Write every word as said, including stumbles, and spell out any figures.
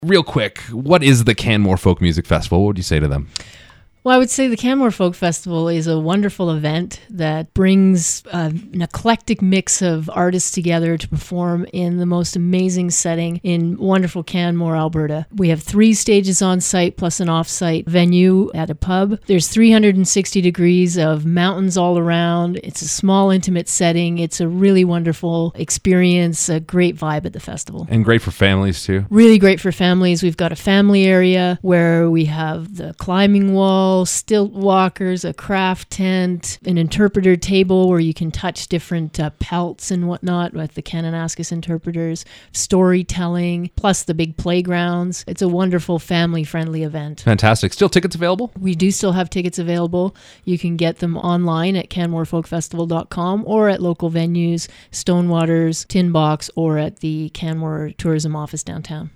real quick, what is the Canmore Folk Music Festival? What would you say to them? Well, I would say the Canmore Folk Festival is a wonderful event that brings uh, an eclectic mix of artists together to perform in the most amazing setting in wonderful Canmore, Alberta. We have three stages on site plus an off-site venue at a pub. There's three hundred sixty degrees of mountains all around. It's a small, intimate setting. It's a really wonderful experience, a great vibe at the festival. And great for families, too. Really great for families. We've got a family area where we have the climbing wall, stilt walkers, a craft tent, an interpreter table where you can touch different uh, pelts and whatnot with the Kananaskis interpreters, storytelling, plus the big playgrounds. It's a wonderful family-friendly event. Fantastic. Still tickets available? We do still have tickets available. You can get them online at canmore folk festival dot com or at local venues, Stonewaters, Tin Box, or at the Canmore Tourism Office downtown.